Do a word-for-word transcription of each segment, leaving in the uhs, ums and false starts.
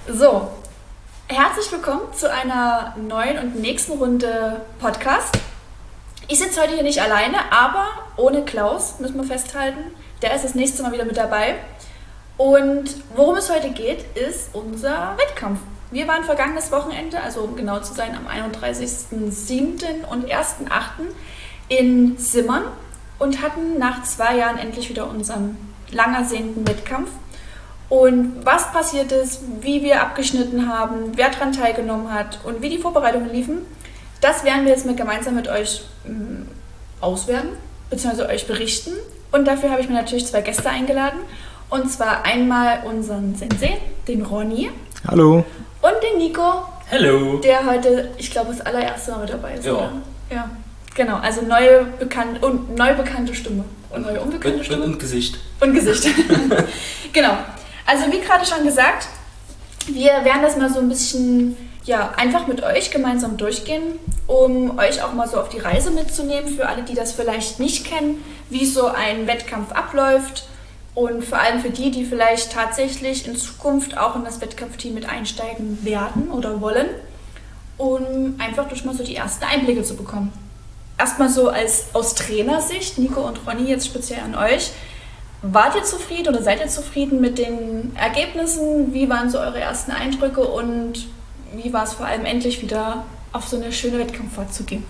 So, herzlich willkommen zu einer neuen und nächsten Runde Podcast. Ich sitze heute hier nicht alleine, aber ohne Klaus, müssen wir festhalten. Der ist das nächste Mal wieder mit dabei. Und worum es heute geht, ist unser Wettkampf. Wir waren vergangenes Wochenende, also um genau zu sein, am einunddreißigsten siebten und ersten achten in Simmern und hatten nach zwei Jahren endlich wieder unseren lang ersehnten Wettkampf. Und was passiert ist, wie wir abgeschnitten haben, wer daran teilgenommen hat und wie die Vorbereitungen liefen, das werden wir jetzt mit, gemeinsam mit euch ähm, auswerten, beziehungsweise euch berichten. Und dafür habe ich mir natürlich zwei Gäste eingeladen. Und zwar einmal unseren Sensei, den Ronny. Hallo. Und den Nico. Hallo. Der heute, ich glaube, das allererste Mal mit dabei ist. Ja. Oder? Ja. Genau, also neue, bekannt, und neu bekannte Stimme. Und neue unbekannte und, Stimme. Und, und Gesicht. Und Gesicht. Genau. Also wie gerade schon gesagt, wir werden das mal so ein bisschen ja, einfach mit euch gemeinsam durchgehen, um euch auch mal so auf die Reise mitzunehmen, für alle, die das vielleicht nicht kennen, wie so ein Wettkampf abläuft und vor allem für die, die vielleicht tatsächlich in Zukunft auch in das Wettkampfteam mit einsteigen werden oder wollen, um einfach durch mal so die ersten Einblicke zu bekommen. Erstmal so als aus Trainersicht, Nico und Ronny, jetzt speziell an euch. Wart ihr zufrieden oder seid ihr zufrieden mit den Ergebnissen? Wie waren so eure ersten Eindrücke und wie war es vor allem endlich wieder auf so eine schöne Wettkampffahrt zu gehen?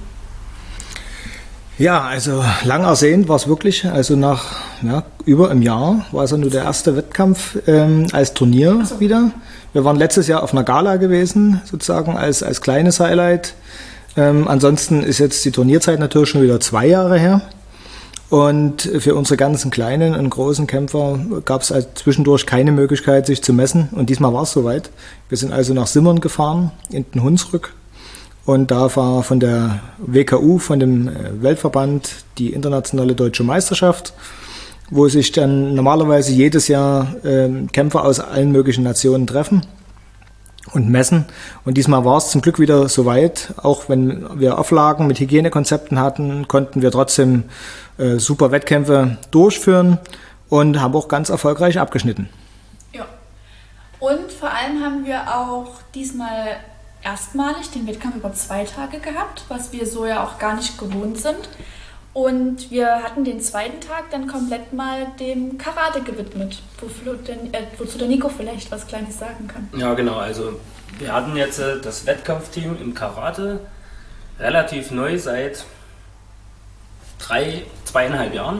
Ja, also lang ersehnt war es wirklich. Also nach ja, über einem Jahr war es ja nur der erste Wettkampf ähm, als Turnier so. wieder. Wir waren letztes Jahr auf einer Gala gewesen, sozusagen als, als kleines Highlight. Ähm, ansonsten ist jetzt die Turnierzeit natürlich schon wieder zwei Jahre her. Und für unsere ganzen kleinen und großen Kämpfer gab es also zwischendurch keine Möglichkeit, sich zu messen. Und diesmal war es soweit. Wir sind also nach Simmern gefahren, in den Hunsrück. Und da war von der W K U, von dem Weltverband, die internationale deutsche Meisterschaft, wo sich dann normalerweise jedes Jahr äh, Kämpfer aus allen möglichen Nationen treffen und messen. Und diesmal war es zum Glück wieder soweit. Auch wenn wir Auflagen mit Hygienekonzepten hatten, konnten wir trotzdem äh, super Wettkämpfe durchführen und haben auch ganz erfolgreich abgeschnitten. Ja. Und vor allem haben wir auch diesmal erstmalig den Wettkampf über zwei Tage gehabt, was wir so ja auch gar nicht gewohnt sind. Und wir hatten den zweiten Tag dann komplett mal dem Karate gewidmet, wozu der Nico vielleicht was Kleines sagen kann. Ja, genau. Also wir hatten jetzt äh, das Wettkampfteam im Karate relativ neu seit drei, zweieinhalb Jahren.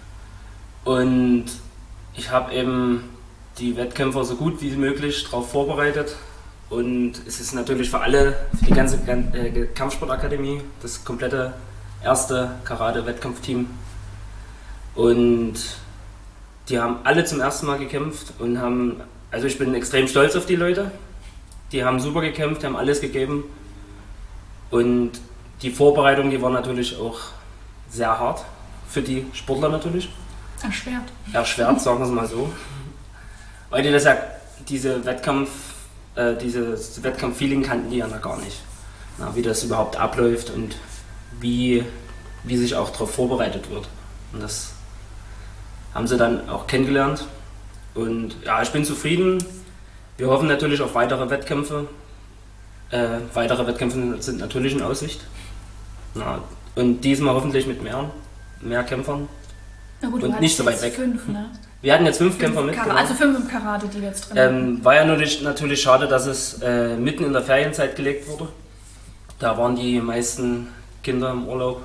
Und ich habe eben die Wettkämpfer so gut wie möglich darauf vorbereitet. Und es ist natürlich für alle, für die ganze äh, Kampfsportakademie, das komplette erste Karate-Wettkampfteam. Und die haben alle zum ersten Mal gekämpft und haben, also ich bin extrem stolz auf die Leute. Die haben super gekämpft, die haben alles gegeben. Und die Vorbereitung, die war natürlich auch sehr hart für die Sportler natürlich. Erschwert. Erschwert, sagen wir es mal so. Weil die das ja, diese Wettkampf, äh, dieses Wettkampf-Feeling kannten die ja noch gar nicht. Na, wie das überhaupt abläuft und wie, wie sich auch darauf vorbereitet wird. Und das haben sie dann auch kennengelernt. Und ja, ich bin zufrieden. Wir hoffen natürlich auf weitere Wettkämpfe. Äh, weitere Wettkämpfe sind natürlich in Aussicht. Ja, und diesmal hoffentlich mit mehr, mehr Kämpfern. Na gut, und nicht so weit weg. Fünf, ne? Wir hatten jetzt fünf, fünf Kämpfer mit. Also fünf im Karate, die wir jetzt drin ähm, haben. War ja natürlich, natürlich schade, dass es äh, mitten in der Ferienzeit gelegt wurde. Da waren die meisten Kinder im Urlaub.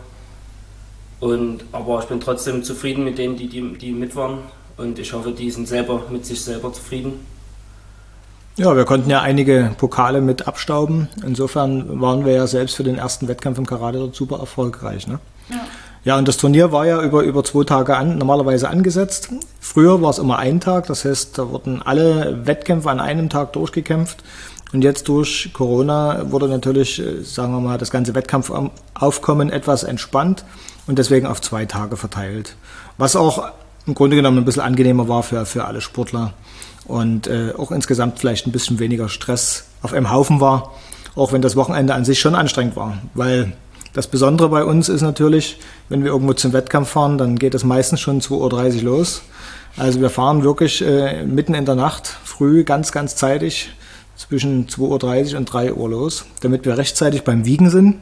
Und, aber ich bin trotzdem zufrieden mit denen, die, die, die mit waren. Und ich hoffe, die sind selber mit sich selber zufrieden. Ja, wir konnten ja einige Pokale mit abstauben. Insofern waren wir ja selbst für den ersten Wettkampf im Karate dort super erfolgreich. Ne? Ja. Ja, und das Turnier war ja über, über zwei Tage an, normalerweise angesetzt. Früher war es immer ein Tag, das heißt, da wurden alle Wettkämpfe an einem Tag durchgekämpft. Und jetzt durch Corona wurde natürlich, sagen wir mal, das ganze Wettkampfaufkommen etwas entspannt und deswegen auf zwei Tage verteilt. Was auch im Grunde genommen ein bisschen angenehmer war für, für alle Sportler und äh, auch insgesamt vielleicht ein bisschen weniger Stress auf einem Haufen war, auch wenn das Wochenende an sich schon anstrengend war, weil das Besondere bei uns ist natürlich, wenn wir irgendwo zum Wettkampf fahren, dann geht es meistens schon zwei Uhr dreißig los. Also wir fahren wirklich äh, mitten in der Nacht, früh, ganz, ganz zeitig zwischen zwei Uhr dreißig und drei Uhr los, damit wir rechtzeitig beim Wiegen sind.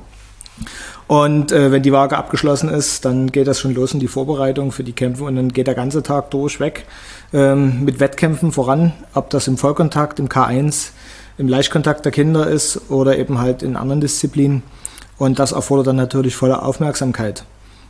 Und äh, wenn die Waage abgeschlossen ist, dann geht das schon los in die Vorbereitung für die Kämpfe und dann geht der ganze Tag durchweg ähm, mit Wettkämpfen voran, ob das im Vollkontakt, im K eins, im Leichtkontakt der Kinder ist oder eben halt in anderen Disziplinen. Und das erfordert dann natürlich volle Aufmerksamkeit.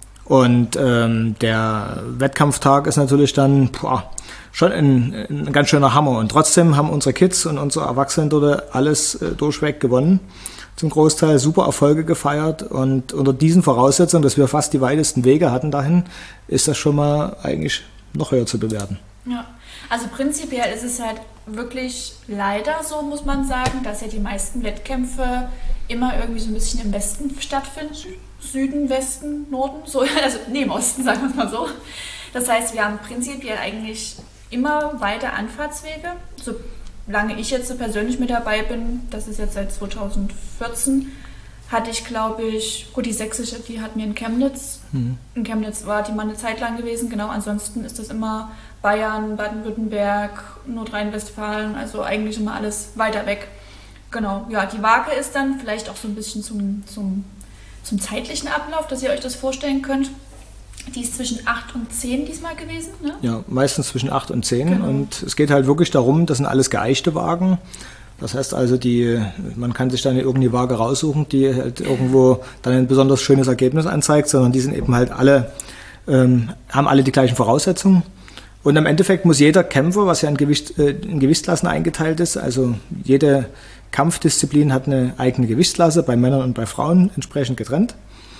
Und ähm, der Wettkampftag ist natürlich dann boah, schon ein, ein ganz schöner Hammer. Und trotzdem haben unsere Kids und unsere Erwachsenen dort alles äh, durchweg gewonnen. Zum Großteil super Erfolge gefeiert. Und unter diesen Voraussetzungen, dass wir fast die weitesten Wege hatten dahin, ist das schon mal eigentlich noch höher zu bewerten. Ja, also prinzipiell ist es halt wirklich leider so, muss man sagen, dass ja die meisten Wettkämpfe immer irgendwie so ein bisschen im Westen stattfinden. Süden, Westen, Norden, so, also nee, im Osten, sagen wir es mal so. Das heißt, wir haben prinzipiell eigentlich immer weite Anfahrtswege. Solange ich jetzt so persönlich mit dabei bin, das ist jetzt seit zweitausendvierzehn, hatte ich, glaube ich, gut, die sächsische, die hatten wir in Chemnitz. Mhm. In Chemnitz war die mal eine Zeit lang gewesen, genau. Ansonsten ist das immer Bayern, Baden-Württemberg, Nordrhein-Westfalen, also eigentlich immer alles weiter weg. Genau, ja, die Waage ist dann vielleicht auch so ein bisschen zum, zum, zum zeitlichen Ablauf, dass ihr euch das vorstellen könnt. Die ist zwischen acht und zehn diesmal gewesen, ne? Ja, meistens zwischen acht und zehn. Genau. Und es geht halt wirklich darum, das sind alles geeichte Wagen. Das heißt also, die, man kann sich dann irgendeine Waage raussuchen, die halt irgendwo dann ein besonders schönes Ergebnis anzeigt, sondern die sind eben halt alle, ähm, haben alle die gleichen Voraussetzungen. Und im Endeffekt muss jeder Kämpfer, was ja in, Gewicht, äh, in Gewichtsklassen eingeteilt ist, also jede Kampfdisziplin hat eine eigene Gewichtsklasse, bei Männern und bei Frauen entsprechend getrennt.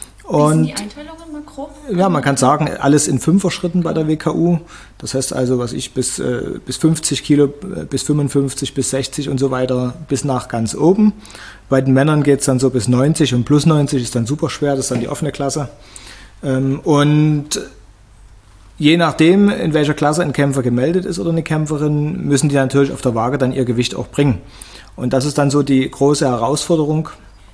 Und wie sind die Einteilungen mal grob? Ja, man kann sagen, alles in Fünfer-Schritten bei der W K U. Das heißt also, was ich bis, äh, bis fünfzig Kilo, bis fünfundfünfzig, bis sechzig und so weiter, bis nach ganz oben. Bei den Männern geht es dann so bis neunzig und plus neunzig ist dann super schwer, das ist dann die offene Klasse. Ähm, und je nachdem, in welcher Klasse ein Kämpfer gemeldet ist oder eine Kämpferin, müssen die natürlich auf der Waage dann ihr Gewicht auch bringen. Und das ist dann so die große Herausforderung,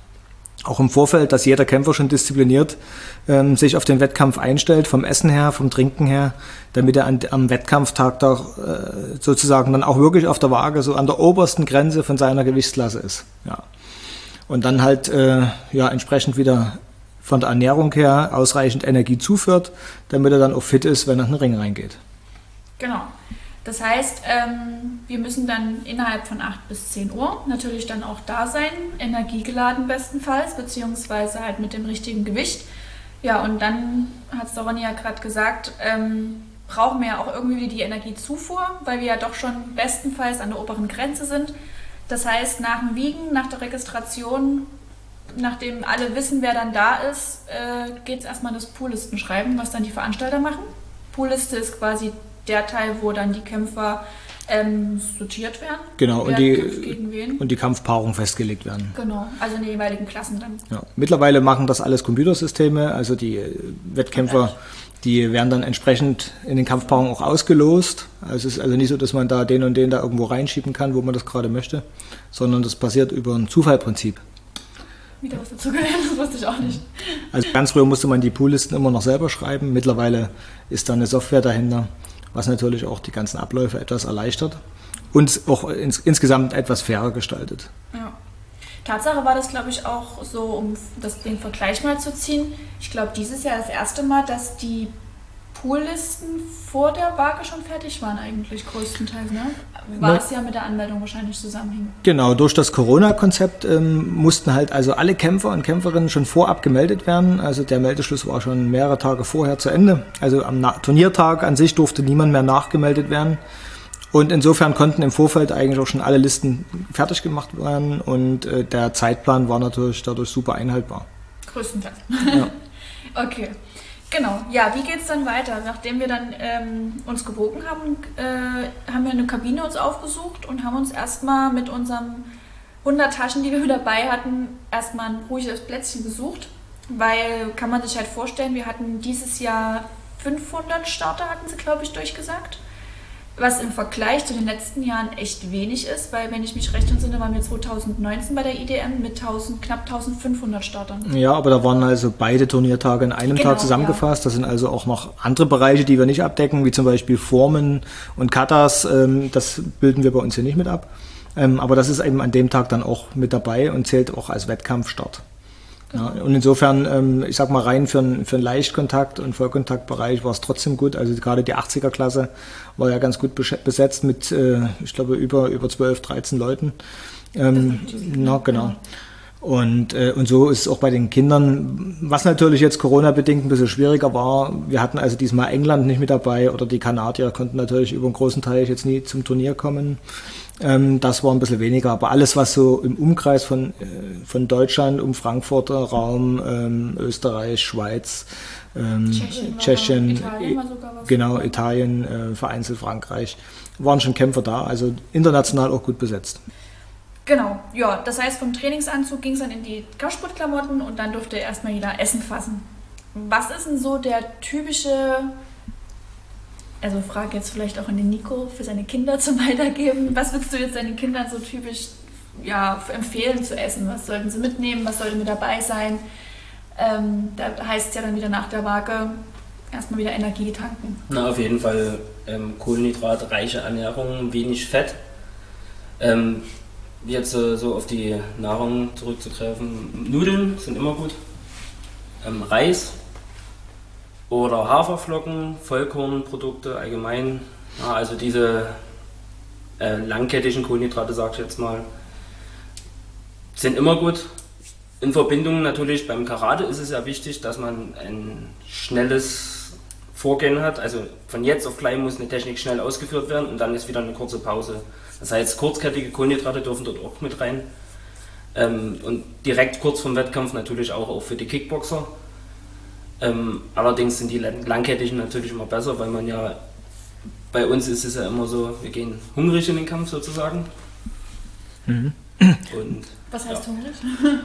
auch im Vorfeld, dass jeder Kämpfer schon diszipliniert ähm, sich auf den Wettkampf einstellt, vom Essen her, vom Trinken her, damit er an, am Wettkampftag doch äh, sozusagen dann auch wirklich auf der Waage so an der obersten Grenze von seiner Gewichtsklasse ist. Ja. Und dann halt äh, ja, entsprechend wieder von der Ernährung her ausreichend Energie zuführt, damit er dann auch fit ist, wenn er in den Ring reingeht. Genau. Das heißt, ähm, wir müssen dann innerhalb von acht bis zehn Uhr natürlich dann auch da sein, energiegeladen bestenfalls, beziehungsweise halt mit dem richtigen Gewicht. Ja, und dann hat es Ronny ja gerade gesagt, ähm, brauchen wir ja auch irgendwie die Energiezufuhr, weil wir ja doch schon bestenfalls an der oberen Grenze sind. Das heißt, nach dem Wiegen, nach der Registration, nachdem alle wissen, wer dann da ist, äh, geht es erstmal das Poollisten schreiben, was dann die Veranstalter machen. Poolliste ist quasi der Teil, wo dann die Kämpfer ähm, sortiert werden. Genau, und die, die, und die Kampfpaarung festgelegt werden. Genau, also in den jeweiligen Klassen dann. Ja. Mittlerweile machen das alles Computersysteme, also die Wettkämpfer, die werden dann entsprechend in den Kampfpaarungen auch ausgelost. Also es ist also nicht so, dass man da den und den da irgendwo reinschieben kann, wo man das gerade möchte, sondern das passiert über ein Zufallprinzip. Wieder was dazu gelernt, das wusste ich auch nicht. Also ganz früher musste man die Poollisten immer noch selber schreiben, mittlerweile ist da eine Software dahinter, was natürlich auch die ganzen Abläufe etwas erleichtert und auch ins, insgesamt etwas fairer gestaltet. Ja. Tatsache war das, glaube ich, auch so, um das, den Vergleich mal zu ziehen. Ich glaube, dieses Jahr das erste Mal, dass die Poollisten vor der Waage schon fertig waren eigentlich größtenteils, ne? War es ja mit der Anmeldung wahrscheinlich zusammenhängen. Genau, durch das Corona-Konzept ähm, mussten halt also alle Kämpfer und Kämpferinnen schon vorab gemeldet werden. Also der Meldeschluss war schon mehrere Tage vorher zu Ende. Also am Na- Turniertag an sich durfte niemand mehr nachgemeldet werden. Und insofern konnten im Vorfeld eigentlich auch schon alle Listen fertig gemacht werden und äh, der Zeitplan war natürlich dadurch super einhaltbar. Größtenteils. Ja. Okay. Genau, ja, wie geht es dann weiter? Nachdem wir dann ähm, uns gewogen haben, äh, haben wir eine Kabine uns aufgesucht und haben uns erstmal mit unseren hundert Taschen, die wir mit dabei hatten, erstmal ein ruhiges Plätzchen gesucht. Weil, kann man sich halt vorstellen, wir hatten dieses Jahr fünfhundert Starter, hatten sie, glaube ich, durchgesagt. Was im Vergleich zu den letzten Jahren echt wenig ist, weil, wenn ich mich recht entsinne, waren wir zweitausendneunzehn bei der I D M mit tausend, knapp eintausendfünfhundert Startern. Ja, aber da waren also beide Turniertage in einem Genau, Tag zusammengefasst. ja. Das sind also auch noch andere Bereiche, die wir nicht abdecken, wie zum Beispiel Formen und Katas. Ähm, das bilden wir bei uns hier nicht mit ab. Ähm, aber das ist eben an dem Tag dann auch mit dabei und zählt auch als Wettkampfstart. Ja, und insofern, ähm, ich sag mal rein für, einen- für einen Leichtkontakt- und Vollkontaktbereich war es trotzdem gut. Also gerade die achtziger-Klasse war ja ganz gut besch- besetzt mit, äh, ich glaube, über, über zwölf, dreizehn Leuten. Ähm, na, genau. Und, äh, und so ist es auch bei den Kindern, was natürlich jetzt Corona-bedingt ein bisschen schwieriger war. Wir hatten also diesmal England nicht mit dabei oder die Kanadier konnten natürlich über einen großen Teil jetzt nie zum Turnier kommen. Ähm, das war ein bisschen weniger. Aber alles, was so im Umkreis von, äh, von Deutschland, um Frankfurter Raum, ähm, Österreich, Schweiz, ähm, Tschechien, war Tschechien, Italien war sogar was. genau, Italien, äh, vereinzelt Frankreich, waren schon Kämpfer da. Also international auch gut besetzt. Genau, ja, das heißt, vom Trainingsanzug ging es dann in die Kampfsportklamotten und dann durfte erstmal jeder Essen fassen. Was ist denn so der typische, also frage jetzt vielleicht auch an den Nico für seine Kinder zum Weitergeben, was würdest du jetzt deinen Kindern so typisch ja, empfehlen zu essen? Was sollten sie mitnehmen, was sollte mit dabei sein? Ähm, da heißt es ja dann wieder nach der Waage erstmal wieder Energie tanken. Na, auf jeden Fall ähm, kohlenhydratreiche Ernährung, wenig Fett. Ähm, Jetzt äh, so auf die Nahrung zurückzugreifen. Nudeln sind immer gut. Ähm, Reis oder Haferflocken, Vollkornprodukte allgemein. Ja, also diese äh, langkettigen Kohlenhydrate, sag ich jetzt mal, sind immer gut. In Verbindung natürlich beim Karate ist es ja wichtig, dass man ein schnelles Vorgehen hat. Also von jetzt auf gleich muss eine Technik schnell ausgeführt werden und dann ist wieder eine kurze Pause. Das heißt, kurzkettige Kohlenhydrate dürfen dort auch mit rein. Ähm, und direkt kurz vom Wettkampf natürlich auch, auch für die Kickboxer. Ähm, allerdings sind die langkettigen natürlich immer besser, weil man ja, bei uns ist es ja immer so, wir gehen hungrig in den Kampf sozusagen. Mhm. Und, Was heißt ja. hungrig?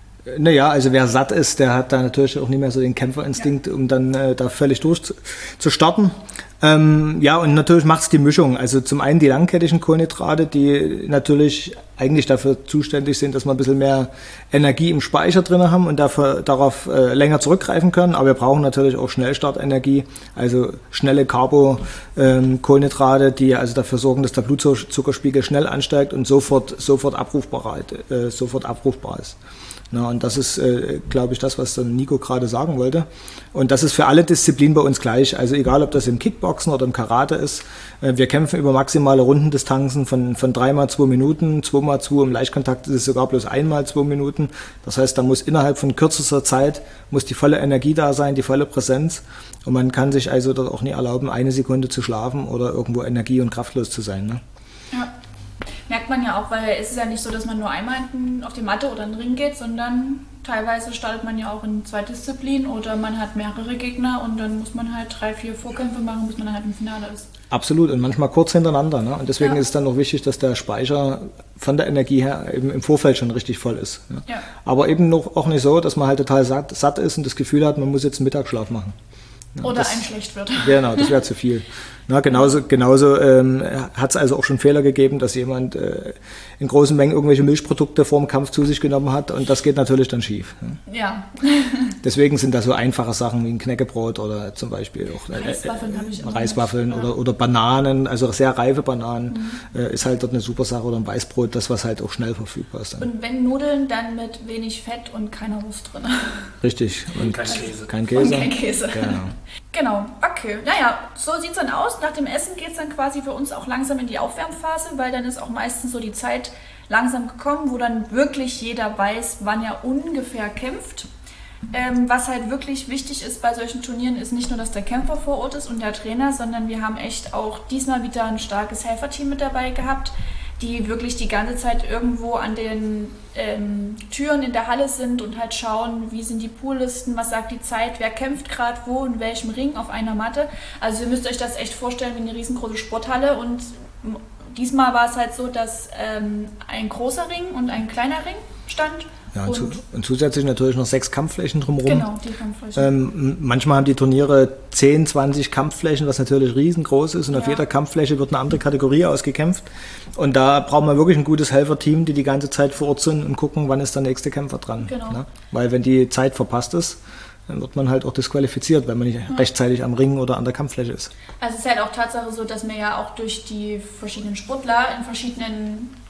Naja, also wer satt ist, der hat da natürlich auch nicht mehr so den Kämpferinstinkt, ja. um dann äh, da völlig durch zu, zu starten. Ähm, ja, und natürlich macht es die Mischung. Also zum einen die langkettigen Kohlenhydrate, die natürlich eigentlich dafür zuständig sind, dass wir ein bisschen mehr Energie im Speicher drin haben und dafür, darauf äh, länger zurückgreifen können. Aber wir brauchen natürlich auch Schnellstartenergie, also schnelle Carbo-Kohlenhydrate, ähm, die also dafür sorgen, dass der Blutzuckerspiegel schnell ansteigt und sofort, sofort, abrufbar, äh, sofort abrufbar ist. Na, und das ist, äh, glaube ich, das, was dann Nico gerade sagen wollte. Und das ist für alle Disziplinen bei uns gleich. Also egal, ob das im Kickboxen oder im Karate ist. Äh, wir kämpfen über maximale Rundendistanzen von, von dreimal zwei Minuten, zweimal zwei. Im Leichtkontakt ist es sogar bloß einmal zwei Minuten. Das heißt, da muss innerhalb von kürzester Zeit muss die volle Energie da sein, die volle Präsenz. Und man kann sich also dort auch nie erlauben, eine Sekunde zu schlafen oder irgendwo energie- und kraftlos zu sein. Ne? Ja. Merkt man ja auch, weil es ist ja nicht so, dass man nur einmal auf die Matte oder in den Ring geht, sondern teilweise startet man ja auch in zwei Disziplinen oder man hat mehrere Gegner und dann muss man halt drei, vier Vorkämpfe machen, bis man halt im Finale ist. Absolut und manchmal kurz hintereinander. Ne? Und deswegen ja. ist es dann auch wichtig, dass der Speicher von der Energie her eben im Vorfeld schon richtig voll ist. Ne? Ja. Aber eben noch, auch nicht so, dass man halt total satt, satt ist und das Gefühl hat, man muss jetzt einen Mittagsschlaf machen. Ja, oder das, einem schlecht wird. Genau, das wäre zu viel. Na, genauso genauso ähm, hat es also auch schon Fehler gegeben, dass jemand äh, in großen Mengen irgendwelche Milchprodukte vor dem Kampf zu sich genommen hat und das geht natürlich dann schief. Ne? Ja. Deswegen sind da so einfache Sachen wie ein Knäckebrot oder zum Beispiel auch äh, Reiswaffeln, äh, ich Reiswaffeln oder, ja. oder Bananen, also sehr reife Bananen, mhm. äh, ist halt dort eine super Sache oder ein Weißbrot, das was halt auch schnell verfügbar ist. Dann. Und wenn Nudeln, dann mit wenig Fett und keiner Wurst drin. Richtig. Und kein Käse. Kein Käse. Und kein Käse. Genau. Genau, okay. Naja, so sieht es dann aus. Nach dem Essen geht es dann quasi für uns auch langsam in die Aufwärmphase, weil dann ist auch meistens so die Zeit langsam gekommen, wo dann wirklich jeder weiß, wann er ungefähr kämpft. Ähm, was halt wirklich wichtig ist bei solchen Turnieren, ist nicht nur, dass der Kämpfer vor Ort ist und der Trainer, sondern wir haben echt auch diesmal wieder ein starkes Helferteam mit dabei gehabt, die wirklich die ganze Zeit irgendwo an den ähm, Türen in der Halle sind und halt schauen, wie sind die Poollisten, was sagt die Zeit, wer kämpft gerade wo, in welchem Ring auf einer Matte. Also ihr müsst euch das echt vorstellen wie eine riesengroße Sporthalle und diesmal war es halt so, dass ähm, ein großer Ring und ein kleiner Ring stand. Ja, und, und, und zusätzlich natürlich noch sechs Kampfflächen drumherum. Genau, die Kampfflächen. Ähm, manchmal haben die Turniere zehn, zwanzig Kampfflächen, was natürlich riesengroß ist. Und ja. auf jeder Kampffläche wird eine andere Kategorie ausgekämpft. Und da braucht man wirklich ein gutes Helferteam, die die ganze Zeit vor Ort sind und gucken, wann ist der nächste Kämpfer dran. Genau. Ne? Weil wenn die Zeit verpasst ist, dann wird man halt auch disqualifiziert, wenn man nicht ja. rechtzeitig am Ring oder an der Kampffläche ist. Also es ist halt auch Tatsache so, dass wir ja auch durch die verschiedenen Sportler in verschiedenen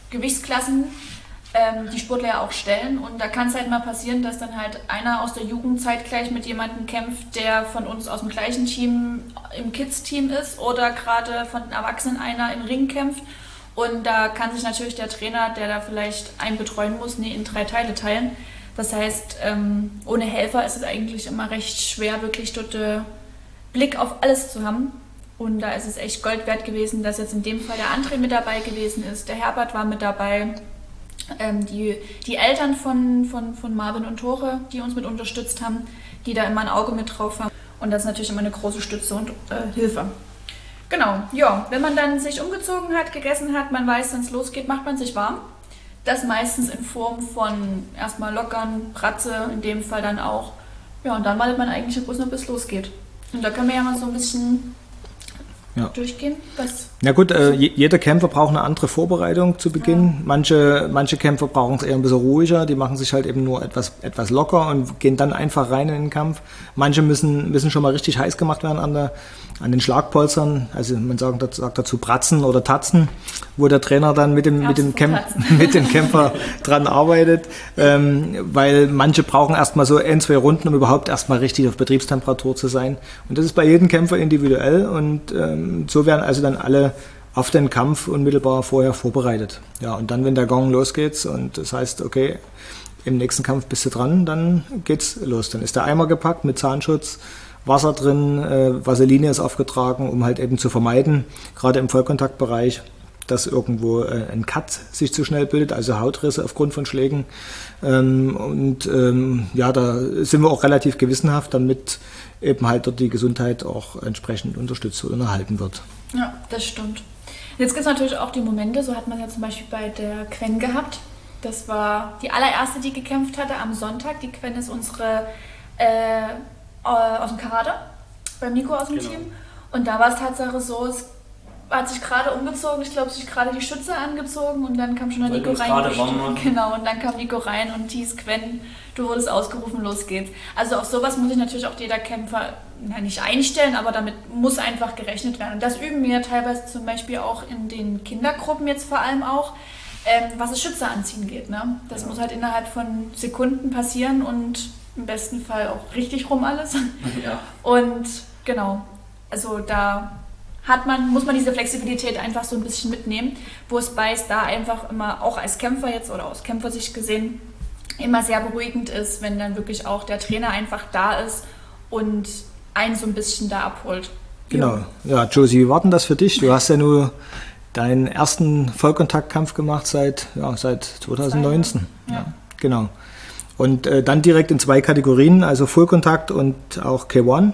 Gewichtsklassen ähm, die Sportler ja auch stellen. Und da kann es halt mal passieren, dass dann halt einer aus der Jugend zeitgleich mit jemandem kämpft, der von uns aus dem gleichen Team im Kids-Team ist oder gerade von den Erwachsenen einer im Ring kämpft. Und da kann sich natürlich der Trainer, der da vielleicht einen betreuen muss, nee, in drei Teile teilen. Das heißt, ähm, ohne Helfer ist es eigentlich immer recht schwer, wirklich dort äh, Blick auf alles zu haben. Und da ist es echt Gold wert gewesen, dass jetzt in dem Fall der André mit dabei gewesen ist, der Herbert war mit dabei, ähm, die, die Eltern von, von, von Marvin und Tore, die uns mit unterstützt haben, die da immer ein Auge mit drauf haben. Und das ist natürlich immer eine große Stütze und äh, Hilfe. Genau, ja, wenn man dann sich umgezogen hat, gegessen hat, man weiß, wenn es losgeht, macht man sich warm. Das meistens in Form von erstmal lockern, Bratze, in dem Fall dann auch. Ja, und dann wartet man eigentlich bloß noch, bis es losgeht. Und da können wir ja mal so ein bisschen ja. durchgehen. Was ja gut, äh, jeder Kämpfer braucht eine andere Vorbereitung zu Beginn. Ja. Manche, manche Kämpfer brauchen es eher ein bisschen ruhiger, die machen sich halt eben nur etwas, etwas locker und gehen dann einfach rein in den Kampf. Manche müssen, müssen schon mal richtig heiß gemacht werden an, der, an den Schlagpolstern, also man sagt, sagt dazu Bratzen oder Tatzen, wo der Trainer dann mit dem, mit dem, Kämp mit dem Kämpfer dran arbeitet, ähm, weil manche brauchen erstmal so ein, zwei Runden, um überhaupt erstmal richtig auf Betriebstemperatur zu sein. Und das ist bei jedem Kämpfer individuell und ähm, so werden also dann alle auf den Kampf unmittelbar vorher vorbereitet. Ja, und dann, wenn der Gong losgeht und das heißt, okay, im nächsten Kampf bist du dran, dann geht's los. Dann ist der Eimer gepackt mit Zahnschutz, Wasser drin, äh, Vaseline ist aufgetragen, um halt eben zu vermeiden, gerade im Vollkontaktbereich, dass irgendwo äh, ein Cut sich zu schnell bildet, also Hautrisse aufgrund von Schlägen. Ähm, und ähm, ja, da sind wir auch relativ gewissenhaft, damit eben halt dort die Gesundheit auch entsprechend unterstützt und erhalten wird. Ja, das stimmt. Jetzt gibt es natürlich auch die Momente, so hat man ja zum Beispiel bei der Quen gehabt. Das war die allererste, die gekämpft hatte am Sonntag. Die Quen ist unsere äh, aus dem Karate, beim Nico aus dem genau. Team. Und da war es Tatsache so, es hat sich gerade umgezogen, ich glaube, sich gerade die Schütze angezogen und dann kam schon der Nico rein. Genau, und dann kam Nico rein und hieß, Quen, du wurdest ausgerufen, los geht's. Also auf sowas muss sich natürlich auch jeder Kämpfer na, nicht einstellen, aber damit muss einfach gerechnet werden. Und das üben wir teilweise zum Beispiel auch in den Kindergruppen jetzt vor allem auch, ähm, was das Schütze anziehen geht. Ne? Das ja. muss halt innerhalb von Sekunden passieren und im besten Fall auch richtig rum alles. Ja. Und genau, also da hat man, muss man diese Flexibilität einfach so ein bisschen mitnehmen, wo es bei da einfach immer, auch als Kämpfer jetzt oder aus Kämpfersicht gesehen, immer sehr beruhigend ist, wenn dann wirklich auch der Trainer einfach da ist und einen so ein bisschen da abholt. Genau, ja, Josie, wie war denn das für dich? Du hast ja nur deinen ersten Vollkontaktkampf gemacht seit, ja, seit zwanzig neunzehn. Ja. Ja, genau. Und äh, dann direkt in zwei Kategorien, also Vollkontakt und auch K eins.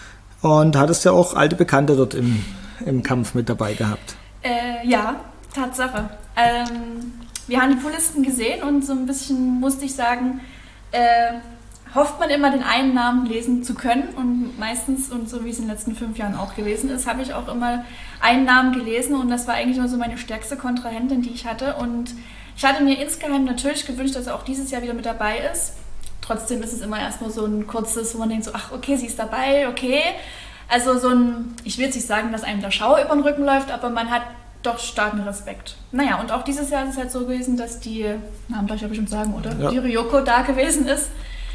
Und hattest ja auch alte Bekannte dort im, im Kampf mit dabei gehabt. Äh, ja, Tatsache. Ähm, wir haben die Polisten gesehen und so ein bisschen musste ich sagen, äh, hofft man immer den einen Namen lesen zu können. Und meistens, und so wie es in den letzten fünf Jahren auch gewesen ist, habe ich auch immer einen Namen gelesen. Und das war eigentlich nur so meine stärkste Kontrahentin, die ich hatte. Und ich hatte mir insgeheim natürlich gewünscht, dass er auch dieses Jahr wieder mit dabei ist. Trotzdem ist es immer erst nur so ein kurzes, wo man denkt so, ach okay, sie ist dabei, okay. Also so ein, ich will jetzt nicht sagen, dass einem der Schauer über den Rücken läuft, aber man hat doch starken Respekt. Naja, und auch dieses Jahr ist es halt so gewesen, dass die, Namen darf ich ja bestimmt sagen, oder? Ja. Die Ryoko da gewesen ist.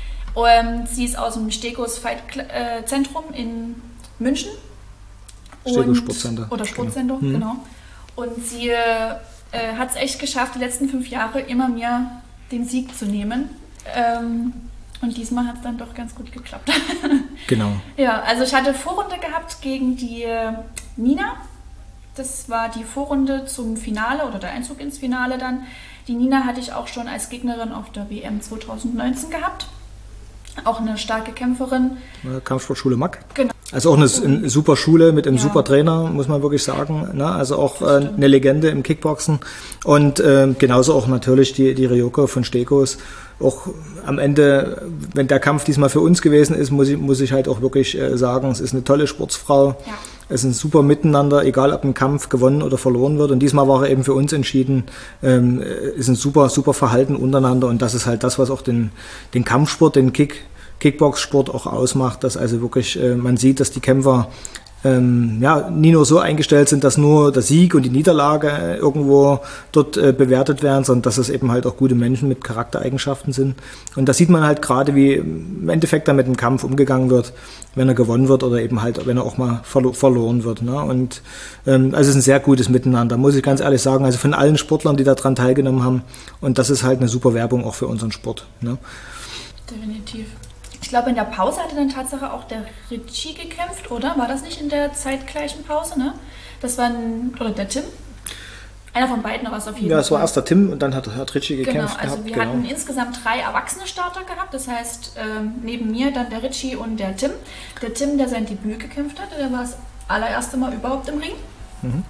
Und sie ist aus dem Stegos Fight äh, Zentrum in München. Stegos Sportcenter. Oder Sportcenter, genau. genau. Und sie äh, hat es echt geschafft, die letzten fünf Jahre immer mehr den Sieg zu nehmen. Ähm, und diesmal hat es dann doch ganz gut geklappt. Genau. Ja, also ich hatte Vorrunde gehabt gegen die äh, Nina. Das war die Vorrunde zum Finale oder der Einzug ins Finale dann. Die Nina hatte ich auch schon als Gegnerin auf der W M zwanzig neunzehn gehabt. Auch eine starke Kämpferin. Kampfsportschule Mack. Genau. Also auch eine, eine super Schule mit einem ja. super Trainer, muss man wirklich sagen. Ne? Also auch äh, eine Legende im Kickboxen. Und äh, genauso auch natürlich die, die Ryoko von Stegos. Auch am Ende, wenn der Kampf diesmal für uns gewesen ist, muss ich, muss ich halt auch wirklich äh, sagen, es ist eine tolle Sportsfrau. Ja. Es ist ein super Miteinander, egal ob ein Kampf gewonnen oder verloren wird. Und diesmal war er eben für uns entschieden. Ähm, ist ein super, super Verhalten untereinander. Und das ist halt das, was auch den, den Kampfsport, den Kick, Kickbox-Sport auch ausmacht, dass also wirklich äh, man sieht, dass die Kämpfer ähm, ja, nie nur so eingestellt sind, dass nur der Sieg und die Niederlage irgendwo dort äh, bewertet werden, sondern dass es eben halt auch gute Menschen mit Charaktereigenschaften sind. Und da sieht man halt gerade, wie im Endeffekt dann mit dem Kampf umgegangen wird, wenn er gewonnen wird oder eben halt, wenn er auch mal verlo- verloren wird. Ne? Und ähm, also es ist ein sehr gutes Miteinander, muss ich ganz ehrlich sagen. Also von allen Sportlern, die daran teilgenommen haben. Und das ist halt eine super Werbung auch für unseren Sport. Ne? Definitiv. Ich glaube, in der Pause hatte dann Tatsache auch der Richie gekämpft, oder? War das nicht in der zeitgleichen Pause, ne? Das war ein, oder der Tim? Einer von beiden war es auf jeden Fall. Ja, es war erst der Tim und dann hat, hat Richie gekämpft. Genau, also gehabt. wir Genau. hatten insgesamt drei erwachsene Starter gehabt. Das heißt, ähm, neben mir dann der Richie und der Tim. Der Tim, der sein Debüt gekämpft hatte, der war das allererste Mal überhaupt im Ring. Mhm.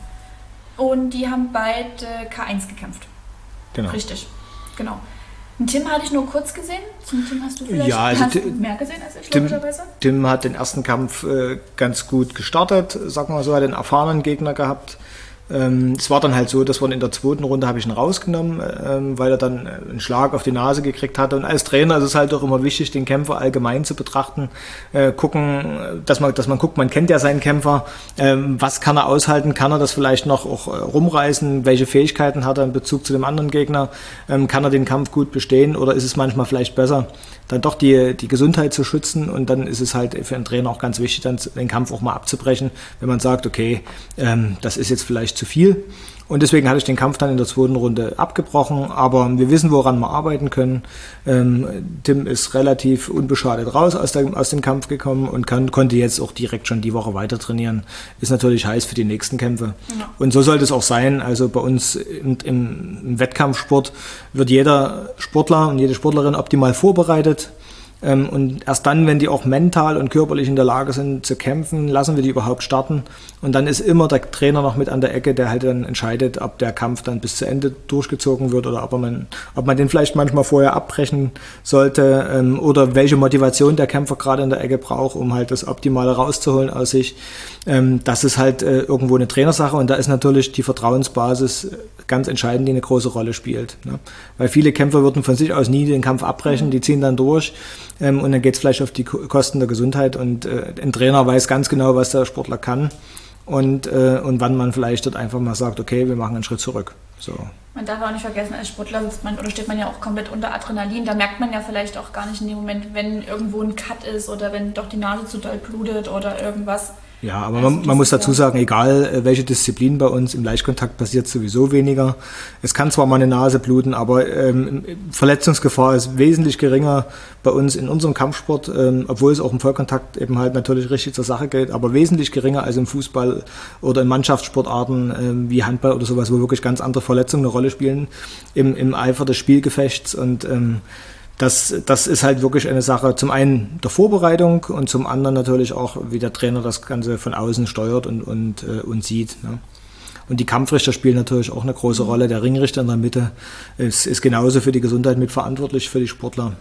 Und die haben beide K eins gekämpft. Genau. Richtig, genau. Den Tim hatte ich nur kurz gesehen. Zum Tim hast du vielleicht ja, also hast Tim, mehr gesehen als ich, Tim, logischerweise. Tim hat den ersten Kampf äh, ganz gut gestartet, sagen wir mal so, hat einen erfahrenen Gegner gehabt. Ähm, es war dann halt so, dass wir in der zweiten Runde habe ich ihn rausgenommen, ähm, weil er dann einen Schlag auf die Nase gekriegt hatte. Und als Trainer ist es halt auch immer wichtig, den Kämpfer allgemein zu betrachten, äh, gucken, dass man, dass man guckt, man kennt ja seinen Kämpfer, ähm, was kann er aushalten, kann er das vielleicht noch auch äh, rumreißen, welche Fähigkeiten hat er in Bezug zu dem anderen Gegner, ähm, kann er den Kampf gut bestehen oder ist es manchmal vielleicht besser, dann doch die, die Gesundheit zu schützen, und dann ist es halt für einen Trainer auch ganz wichtig, dann den Kampf auch mal abzubrechen, wenn man sagt, okay, ähm, das ist jetzt vielleicht zu viel. Und deswegen hatte ich den Kampf dann in der zweiten Runde abgebrochen, aber wir wissen, woran wir arbeiten können. Ähm, Tim ist relativ unbeschadet raus aus, der, aus dem Kampf gekommen und kann, konnte jetzt auch direkt schon die Woche weiter trainieren. Ist natürlich heiß für die nächsten Kämpfe. Ja. Und so sollte es auch sein. Also bei uns im, im, im Wettkampfsport wird jeder Sportler und jede Sportlerin optimal vorbereitet. Ähm, und erst dann, wenn die auch mental und körperlich in der Lage sind zu kämpfen, lassen wir die überhaupt starten. Und dann ist immer der Trainer noch mit an der Ecke, der halt dann entscheidet, ob der Kampf dann bis zu Ende durchgezogen wird oder ob man, ob man den vielleicht manchmal vorher abbrechen sollte, ähm, oder welche Motivation der Kämpfer gerade in der Ecke braucht, um halt das Optimale rauszuholen aus sich. Ähm, das ist halt äh, irgendwo eine Trainersache, und da ist natürlich die Vertrauensbasis ganz entscheidend, die eine große Rolle spielt. Ne? Weil viele Kämpfer würden von sich aus nie den Kampf abbrechen, die ziehen dann durch. Ähm, und dann geht es vielleicht auf die Kosten der Gesundheit, und äh, ein Trainer weiß ganz genau, was der Sportler kann, und, äh, und wann man vielleicht dort einfach mal sagt, okay, wir machen einen Schritt zurück. So. Man darf auch nicht vergessen, als Sportler sitzt man, oder steht man ja auch komplett unter Adrenalin. Da merkt man ja vielleicht auch gar nicht in dem Moment, wenn irgendwo ein Cut ist oder wenn doch die Nase zu doll blutet oder irgendwas. Ja, aber also man, man muss dazu sagen, egal welche Disziplin bei uns, im Leichtkontakt passiert sowieso weniger. Es kann zwar mal eine Nase bluten, aber ähm, Verletzungsgefahr ist wesentlich geringer bei uns in unserem Kampfsport, ähm, obwohl es auch im Vollkontakt eben halt natürlich richtig zur Sache geht, aber wesentlich geringer als im Fußball oder in Mannschaftssportarten ähm, wie Handball oder sowas, wo wirklich ganz andere Verletzungen eine Rolle spielen im, im Eifer des Spielgefechts. Und ähm, Das, das ist halt wirklich eine Sache, zum einen der Vorbereitung und zum anderen natürlich auch, wie der Trainer das Ganze von außen steuert und, und, äh, und sieht. Ne? Und die Kampfrichter spielen natürlich auch eine große Rolle. Der Ringrichter in der Mitte ist, ist genauso für die Gesundheit mitverantwortlich für die Sportler.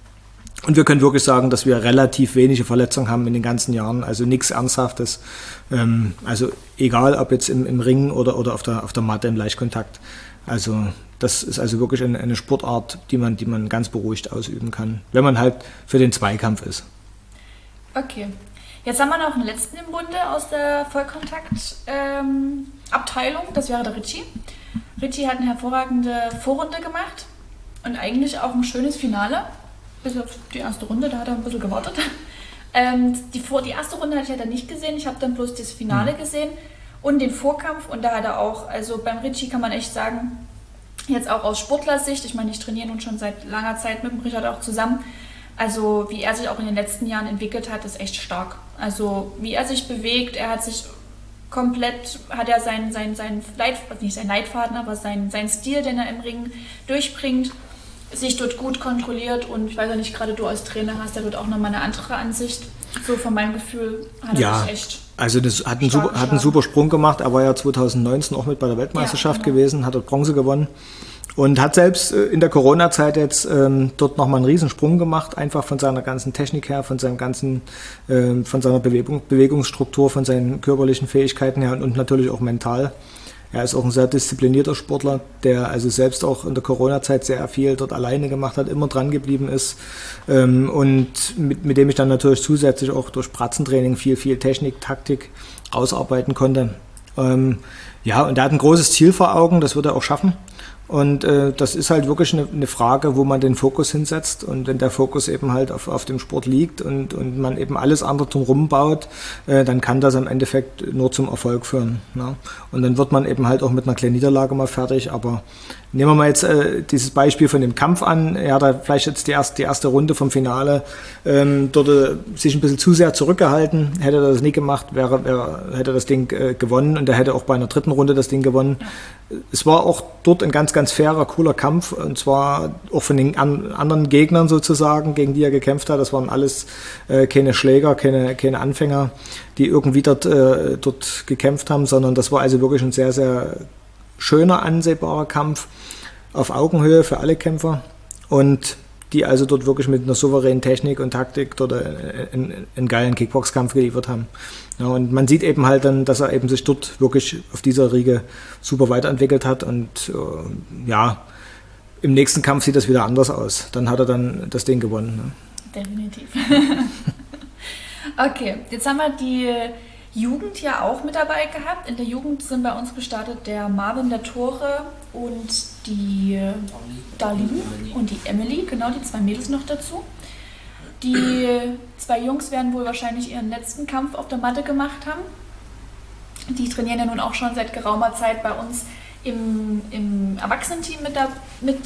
Und wir können wirklich sagen, dass wir relativ wenige Verletzungen haben in den ganzen Jahren, also nichts Ernsthaftes. Ähm, also egal, ob jetzt im, im Ring oder, oder auf der, auf der Matte im Leichtkontakt. Also das ist also wirklich eine, eine Sportart, die man, die man ganz beruhigt ausüben kann, wenn man halt für den Zweikampf ist. Okay, jetzt haben wir noch einen letzten im Bunde aus der Vollkontakt-Abteilung, ähm, das wäre der Richie. Richie hat eine hervorragende Vorrunde gemacht und eigentlich auch ein schönes Finale, bis auf die erste Runde, da hat er ein bisschen gewartet. Ähm, die, Vor-, die erste Runde hatte ich ja dann nicht gesehen, ich habe dann bloß das Finale mhm. gesehen. Und den Vorkampf, und da hat er auch, also beim Richie kann man echt sagen, jetzt auch aus Sportlersicht, ich meine, ich trainiere nun schon seit langer Zeit mit dem Richard auch zusammen, also wie er sich auch in den letzten Jahren entwickelt hat, ist echt stark. Also wie er sich bewegt, er hat sich komplett, hat er seinen sein, sein Leit, nicht sein Leitfaden, aber sein, sein Stil, den er im Ring durchbringt, sich dort gut kontrolliert, und ich weiß ja nicht, gerade du als Trainer hast ja dort auch nochmal eine andere Ansicht. So von meinem Gefühl hat er ja, sich echt... Also das hat einen, super, hat einen super Sprung gemacht. Er war ja zwanzig neunzehn auch mit bei der Weltmeisterschaft ja, genau. gewesen, hat dort Bronze gewonnen und hat selbst in der Corona-Zeit jetzt ähm, dort nochmal einen Riesensprung gemacht, einfach von seiner ganzen Technik her, von seinem ganzen, ähm, von seiner Bewegung, Bewegungsstruktur, von seinen körperlichen Fähigkeiten her und, und natürlich auch mental. Er ist auch ein sehr disziplinierter Sportler, der also selbst auch in der Corona-Zeit sehr viel dort alleine gemacht hat, immer dran geblieben ist ähm, und mit, mit dem ich dann natürlich zusätzlich auch durch Pratzentraining viel, viel Technik, Taktik ausarbeiten konnte. Ähm, ja, und er hat ein großes Ziel vor Augen, das wird er auch schaffen. Und äh, das ist halt wirklich eine, eine Frage, wo man den Fokus hinsetzt. Und wenn der Fokus eben halt auf, auf dem Sport liegt und, und man eben alles andere drumherum baut, äh, dann kann das im Endeffekt nur zum Erfolg führen. Ne? Und dann wird man eben halt auch mit einer kleinen Niederlage mal fertig. Aber nehmen wir mal jetzt äh, dieses Beispiel von dem Kampf an. Er hat da vielleicht jetzt die erste, die erste Runde vom Finale ähm, dort äh, sich ein bisschen zu sehr zurückgehalten. Hätte er das nie gemacht, wäre, wäre, hätte das Ding äh, gewonnen. Und er hätte auch bei einer dritten Runde das Ding gewonnen. Es war auch dort ein ganz, ganz fairer, cooler Kampf. Und zwar auch von den an, anderen Gegnern sozusagen, gegen die er gekämpft hat. Das waren alles äh, keine Schläger, keine, keine Anfänger, die irgendwie dort, äh, dort gekämpft haben, sondern das war also wirklich ein sehr, sehr schöner, ansehbarer Kampf auf Augenhöhe für alle Kämpfer und die also dort wirklich mit einer souveränen Technik und Taktik dort einen, einen geilen Kickboxkampf geliefert haben. Ja, und man sieht eben halt dann, dass er eben sich dort wirklich auf dieser Riege super weiterentwickelt hat und äh, ja, im nächsten Kampf sieht das wieder anders aus. Dann hat er dann das Ding gewonnen. Ne? Definitiv. Okay, jetzt haben wir die Jugend ja auch mit dabei gehabt. In der Jugend sind bei uns gestartet der Marvin, der Tore und die Darlene und die Emily, genau, die zwei Mädels noch dazu. Die zwei Jungs werden wohl wahrscheinlich ihren letzten Kampf auf der Matte gemacht haben. Die trainieren ja nun auch schon seit geraumer Zeit bei uns im, im Erwachsenenteam mit, da, mit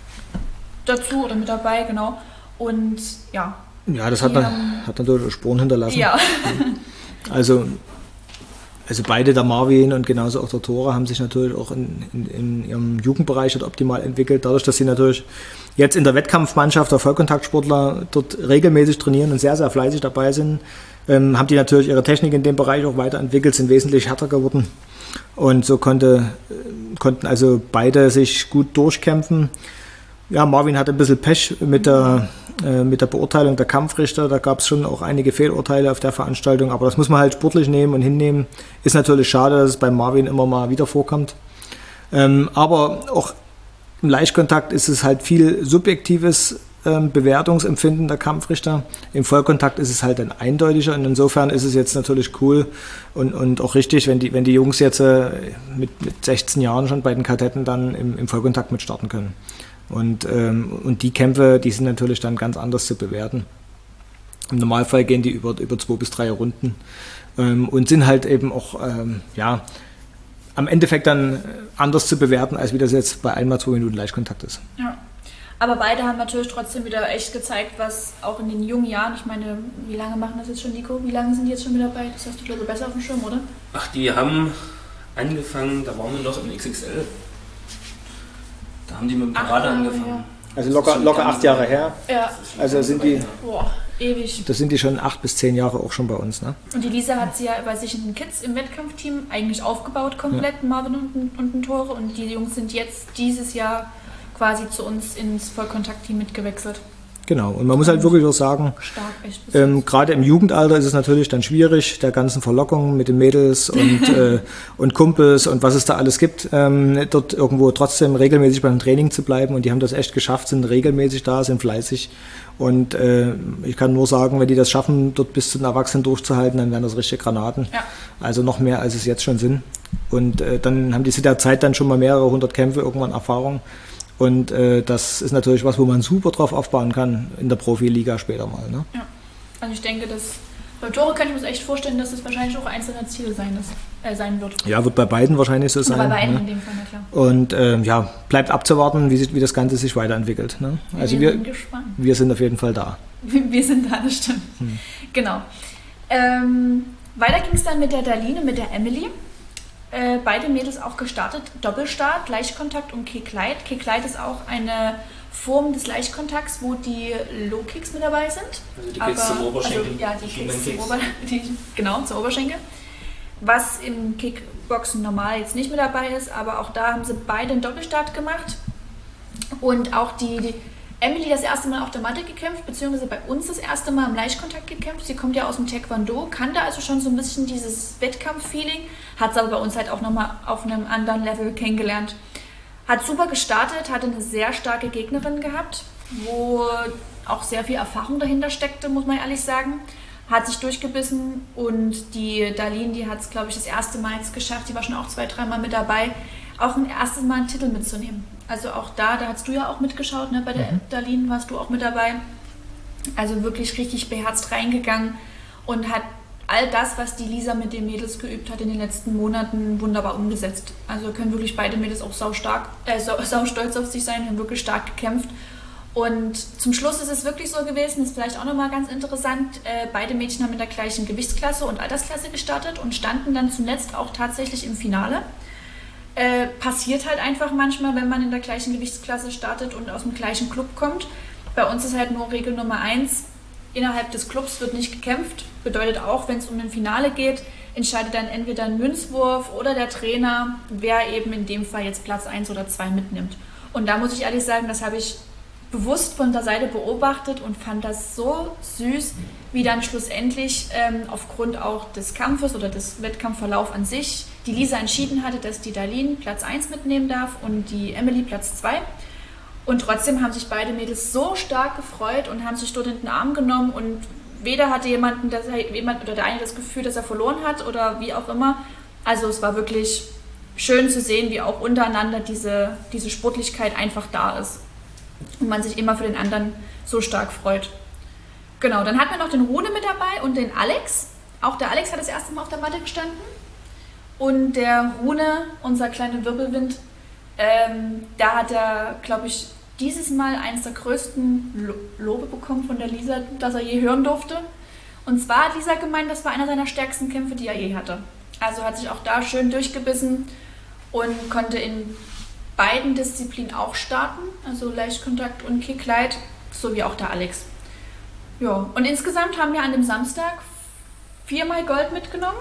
dazu oder mit dabei, genau. Und ja. Ja, das hat, dann, hat natürlich Spuren hinterlassen. Ja. Also, also beide, der Marvin und genauso auch der Tore, haben sich natürlich auch in, in, in ihrem Jugendbereich dort optimal entwickelt. Dadurch, dass sie natürlich jetzt in der Wettkampfmannschaft der Vollkontaktsportler dort regelmäßig trainieren und sehr, sehr fleißig dabei sind, ähm, haben die natürlich ihre Technik in dem Bereich auch weiterentwickelt, sind wesentlich härter geworden. Und so konnte, konnten also beide sich gut durchkämpfen. Ja, Marvin hatte ein bisschen Pech mit der, äh, mit der Beurteilung der Kampfrichter. Da gab es schon auch einige Fehlurteile auf der Veranstaltung, aber das muss man halt sportlich nehmen und hinnehmen. Ist natürlich schade, dass es bei Marvin immer mal wieder vorkommt. Ähm, aber auch im Leichtkontakt ist es halt viel subjektives ähm, Bewertungsempfinden der Kampfrichter. Im Vollkontakt ist es halt dann eindeutiger und insofern ist es jetzt natürlich cool und, und auch richtig, wenn die, wenn die Jungs jetzt äh, mit, mit sechzehn Jahren schon bei den Kadetten dann im, im Vollkontakt mitstarten können. Und, ähm, und die Kämpfe, die sind natürlich dann ganz anders zu bewerten. Im Normalfall gehen die über, über zwei bis drei Runden ähm, und sind halt eben auch ähm, ja, am Endeffekt dann anders zu bewerten, als wie das jetzt bei einmal zwei Minuten Leichtkontakt ist. Ja. Aber beide haben natürlich trotzdem wieder echt gezeigt, was auch in den jungen Jahren, ich meine, wie lange machen das jetzt schon, Nico? Wie lange sind die jetzt schon mit dabei? Das hast du, glaube ich, besser auf dem Schirm, oder? Ach, die haben angefangen, da waren wir noch im X X L. Da haben die mit dem Karate angefangen. Ja. Also locker, locker acht Jahre her. Ja. Also sind die, boah, ewig. Das sind die schon acht bis zehn Jahre auch schon bei uns. Ne? Und die Lisa hat sie ja bei sich in den Kids im Wettkampfteam eigentlich aufgebaut, komplett, ja. Marvin und, und den Tore. Und die Jungs sind jetzt dieses Jahr quasi zu uns ins Vollkontaktteam mitgewechselt. Genau, und man muss halt wirklich auch sagen, ähm, gerade im Jugendalter ist es natürlich dann schwierig, der ganzen Verlockung mit den Mädels und, äh, und Kumpels und was es da alles gibt, ähm, dort irgendwo trotzdem regelmäßig beim Training zu bleiben. Und die haben das echt geschafft, sind regelmäßig da, sind fleißig. Und äh, ich kann nur sagen, wenn die das schaffen, dort bis zu den Erwachsenen durchzuhalten, dann wären das richtige Granaten. Ja. Also noch mehr, als es jetzt schon sind. Und äh, dann haben die zu der Zeit dann schon mal mehrere hundert Kämpfe, irgendwann Erfahrung. Und äh, das ist natürlich was, wo man super drauf aufbauen kann in der Profiliga später mal. Ne? Ja, also ich denke, dass bei Tore kann ich mir echt vorstellen, dass das wahrscheinlich auch eins seiner Ziele sein, ist, äh, sein wird. Ja, wird bei beiden wahrscheinlich so sein. Bei beiden ne? in dem Fall, na klar. Und äh, ja, bleibt abzuwarten, wie, sich, wie das Ganze sich weiterentwickelt. Ne? Also wir, wir sind gespannt. Wir sind auf jeden Fall da. Wir sind da, das stimmt. Hm. Genau. Ähm, weiter ging es dann mit der Darlene, mit der Emily. Äh, beide Mädels auch gestartet, Doppelstart, Leichtkontakt und Kick-Light. Kick-Light ist auch eine Form des Leichtkontakts, wo die Low-Kicks mit dabei sind. Also die Kicks zum Oberschenkel. Also, ja, die Kicks zum Ober, die, genau, zum Oberschenkel. Was im Kickboxen normal jetzt nicht mit dabei ist, aber auch da haben sie beide einen Doppelstart gemacht. Und auch die, die Emily das erste Mal auf der Matte gekämpft, beziehungsweise bei uns das erste Mal im Leichtkontakt gekämpft. Sie kommt ja aus dem Taekwondo, kannte also schon so ein bisschen dieses Wettkampf-Feeling, hat es aber bei uns halt auch nochmal auf einem anderen Level kennengelernt. Hat super gestartet, hatte eine sehr starke Gegnerin gehabt, wo auch sehr viel Erfahrung dahinter steckte, muss man ehrlich sagen. Hat sich durchgebissen und die Darlene, die hat es, glaube ich, das erste Mal jetzt geschafft, die war schon auch zwei, dreimal mit dabei, auch ein erstes Mal einen Titel mitzunehmen. Also auch da, da hast du ja auch mitgeschaut, ne? Bei der mhm. Darlene warst du auch mit dabei. Also wirklich richtig beherzt reingegangen und hat all das, was die Lisa mit den Mädels geübt hat in den letzten Monaten, wunderbar umgesetzt. Also können wirklich beide Mädels auch sau stark, äh, sau, sau stolz auf sich sein, haben wirklich stark gekämpft. Und zum Schluss ist es wirklich so gewesen, ist vielleicht auch nochmal ganz interessant, äh, beide Mädchen haben in der gleichen Gewichtsklasse und Altersklasse gestartet und standen dann zuletzt auch tatsächlich im Finale. Äh, passiert halt einfach manchmal, wenn man in der gleichen Gewichtsklasse startet und aus dem gleichen Club kommt. Bei uns ist halt nur Regel Nummer eins, innerhalb des Clubs wird nicht gekämpft. Bedeutet auch, wenn es um ein Finale geht, entscheidet dann entweder ein Münzwurf oder der Trainer, wer eben in dem Fall jetzt Platz eins oder zwei mitnimmt. Und da muss ich ehrlich sagen, das habe ich bewusst von der Seite beobachtet und fand das so süß, wie dann schlussendlich ähm, aufgrund auch des Kampfes oder des Wettkampfverlaufs an sich die Lisa entschieden hatte, dass die Darlene Platz eins mitnehmen darf und die Emily Platz zwei. Und trotzdem haben sich beide Mädels so stark gefreut und haben sich dort in den Arm genommen und weder hatte jemanden, dass er, jemand oder der eine das Gefühl, dass er verloren hat oder wie auch immer. Also es war wirklich schön zu sehen, wie auch untereinander diese, diese Sportlichkeit einfach da ist. Und man sich immer für den anderen so stark freut. Genau, dann hatten wir noch den Rune mit dabei und den Alex. Auch der Alex hat das erste Mal auf der Matte gestanden. Und der Rune, unser kleiner Wirbelwind, ähm, da hat er, glaube ich, dieses Mal eines der größten Lo- Lobe bekommen von der Lisa, das er je hören durfte. Und zwar hat Lisa gemeint, das war einer seiner stärksten Kämpfe, die er je hatte. Also hat sich auch da schön durchgebissen und konnte in beiden Disziplinen auch starten, also Leichtkontakt und Kicklight, so wie auch der Alex. Ja, und insgesamt haben wir an dem Samstag viermal Gold mitgenommen,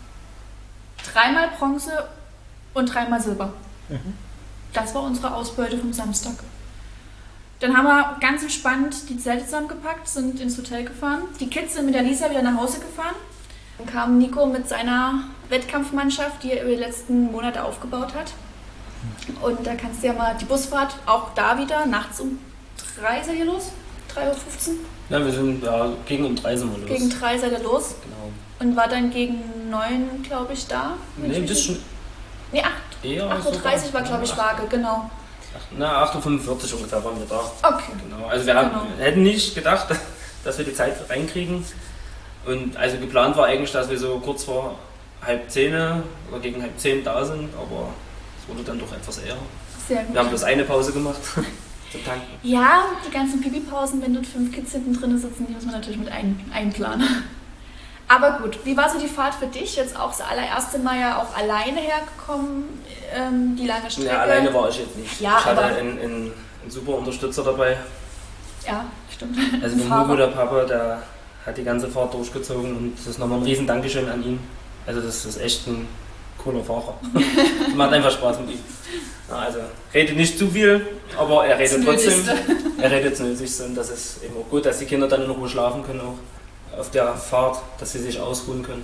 dreimal Bronze und dreimal Silber. Mhm. Das war unsere Ausbeute vom Samstag. Dann haben wir ganz entspannt die Zelte zusammengepackt, sind ins Hotel gefahren. Die Kids sind mit der Lisa wieder nach Hause gefahren. Dann kam Nico mit seiner Wettkampfmannschaft, die er über die letzten Monate aufgebaut hat. Und da kannst du ja mal die Busfahrt, auch da wieder, nachts um drei seid ihr los? drei Uhr fünfzehn? Ja, wir sind ja, gegen um drei sind wir los. Gegen drei seid ihr los? Genau. Und war dann gegen neun, glaube ich, da? Nee, ein bisschen. Nee, acht. acht Uhr dreißig war, glaube ich, acht, Waage, genau. Na, acht Uhr fünfundvierzig ungefähr waren wir da. Okay. Genau. Also wir haben, genau. hätten nicht gedacht, dass wir die Zeit reinkriegen. Und also geplant war eigentlich, dass wir so kurz vor halb zehn oder gegen halb zehn da sind, aber es wurde dann doch etwas eher. Sehr gut. Wir haben bloß eine Pause gemacht. Zum Tanken. Ja, die ganzen Pipi-Pausen, wenn dort fünf Kids hinten drin sitzen, die muss man natürlich mit ein, einplanen. Aber gut, wie war so die Fahrt für dich? Jetzt auch das allererste Mal ja auch alleine hergekommen, ähm, die lange Strecke. Ja, alleine war ich jetzt nicht. Ja, ich hatte aber einen, einen, einen super Unterstützer dabei. Ja, stimmt. Also der Hugo, der Papa, der hat die ganze Fahrt durchgezogen und das ist nochmal ein riesen Dankeschön an ihn. Also das ist echt ein cooler Fahrer. Macht einfach Spaß mit ihm. Ja, also redet nicht zu viel, aber er redet trotzdem. Er redet das Nötigste und das ist eben auch gut, dass die Kinder dann in Ruhe schlafen können auch auf der Fahrt, dass sie sich ausruhen können.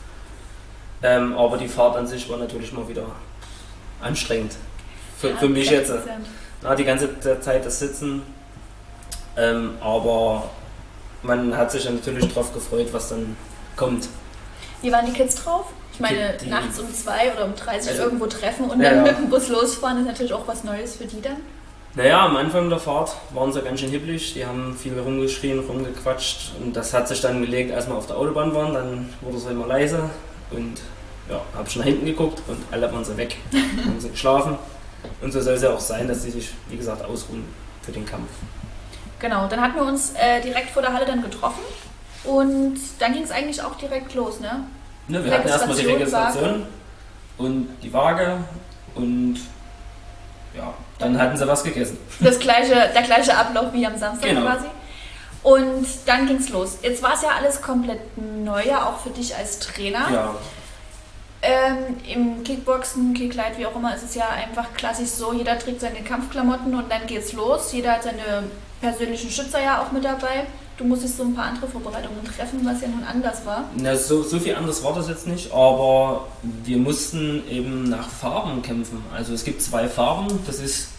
Ähm, aber die Fahrt an sich war natürlich mal wieder anstrengend. Für, ja, für mich jetzt. Na, die ganze Zeit das Sitzen. Ähm, aber man hat sich ja natürlich drauf gefreut, was dann kommt. Wie waren die Kids drauf? Ich meine, die, die, nachts um zwei oder um drei sich also, irgendwo treffen und ja, dann ja. mit dem Bus losfahren, ist natürlich auch was Neues für die dann. Naja, am Anfang der Fahrt waren sie ganz schön hibbelig, die haben viel rumgeschrien, rumgequatscht und das hat sich dann gelegt, als wir auf der Autobahn waren, dann wurde es immer leise und ja, habe ich nach hinten geguckt und alle waren so weg, haben sie geschlafen und so soll es ja auch sein, dass sie sich, wie gesagt, ausruhen für den Kampf. Genau, dann hatten wir uns äh, direkt vor der Halle dann getroffen und dann ging es eigentlich auch direkt los, ne? Ne, wir hatten erstmal die Registration und die Waage und ja, dann hatten sie was gegessen. Das gleiche, der gleiche Ablauf wie am Samstag genau. quasi. Und dann ging es los. Jetzt war es ja alles komplett neu, ja, auch für dich als Trainer. Ja. Ähm, Im Kickboxen, Kicklight, wie auch immer, ist es ja einfach klassisch so, jeder trägt seine Kampfklamotten und dann geht's los. Jeder hat seine persönlichen Schützer ja auch mit dabei. Du musstest so ein paar andere Vorbereitungen treffen, was ja nun anders war. Na, so, so viel anders war das jetzt nicht, aber wir mussten eben nach Farben kämpfen. Also es gibt zwei Farben, das ist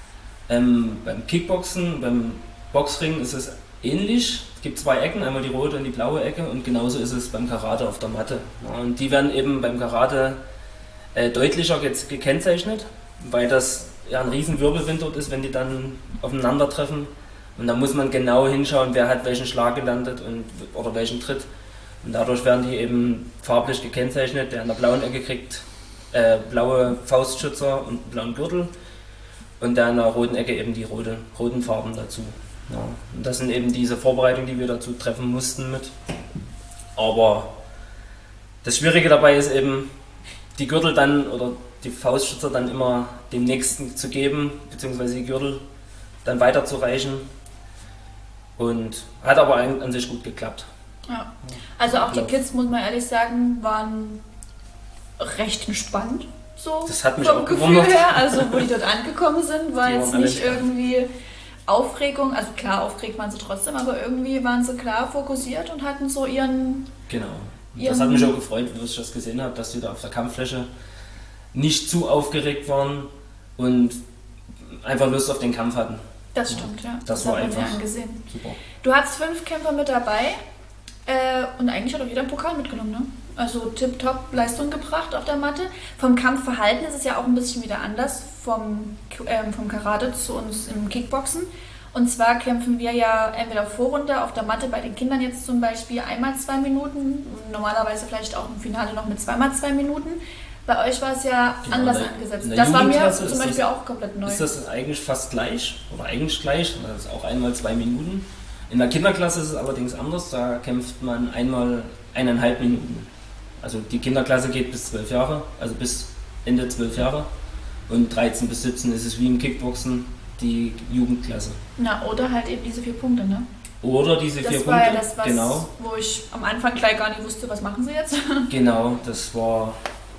ähm, beim Kickboxen, beim Boxring ist es ähnlich. Es gibt zwei Ecken, einmal die rote und die blaue Ecke und genauso ist es beim Karate auf der Matte. Ja, und die werden eben beim Karate äh, deutlicher ge gekennzeichnet, weil das ja ein riesen Wirbelwind dort ist, wenn die dann aufeinandertreffen. Und da muss man genau hinschauen, wer hat welchen Schlag gelandet und, oder welchen Tritt. Und dadurch werden die eben farblich gekennzeichnet. Der in der blauen Ecke kriegt äh, blaue Faustschützer und einen blauen Gürtel. Und der in der roten Ecke eben die rote, roten Farben dazu. Ja. Und das sind eben diese Vorbereitungen, die wir dazu treffen mussten mit. Aber das Schwierige dabei ist eben, die Gürtel dann oder die Faustschützer dann immer dem Nächsten zu geben, beziehungsweise die Gürtel dann weiterzureichen. Und hat aber an sich gut geklappt. Ja. Also auch die Kids, muss man ehrlich sagen, waren recht entspannt. So das hat mich vom auch Gefühl gewundert. her. Also wo die dort angekommen sind, war Die jetzt waren nicht alle irgendwie Aufregung. Also klar, aufgeregt waren sie trotzdem, aber irgendwie waren sie klar fokussiert und hatten so ihren... Genau. Und das hat mich auch gefreut, als ich das gesehen habe, dass die da auf der Kampffläche nicht zu aufgeregt waren und einfach Lust auf den Kampf hatten. Das stimmt, ja. Das, das war hat man einfach ja angesehen. super. Du hattest fünf Kämpfer mit dabei äh, und eigentlich hat auch jeder einen Pokal mitgenommen, ne? Also tipptopp Leistung gebracht auf der Matte. Vom Kampfverhalten ist es ja auch ein bisschen wieder anders vom, äh, vom Karate zu uns im Kickboxen. Und zwar kämpfen wir ja entweder Vorrunde auf der Matte, bei den Kindern jetzt zum Beispiel einmal zwei Minuten, normalerweise vielleicht auch im Finale noch mit zweimal zwei Minuten. Bei euch war es ja genau, anders der, angesetzt. Das war mir zum Beispiel das, auch komplett neu. Ist das eigentlich fast gleich oder eigentlich gleich? Das ist auch einmal zwei Minuten. In der Kinderklasse ist es allerdings anders. Da kämpft man einmal eineinhalb Minuten. Also die Kinderklasse geht bis zwölf Jahre, also bis Ende zwölf Jahre. Und dreizehn bis siebzehn ist es wie im Kickboxen die Jugendklasse. Na, oder halt eben diese vier Punkte, ne? Oder diese das vier war Punkte, ja das, was, genau. Wo ich am Anfang gleich gar nicht wusste, was machen sie jetzt. Genau, das war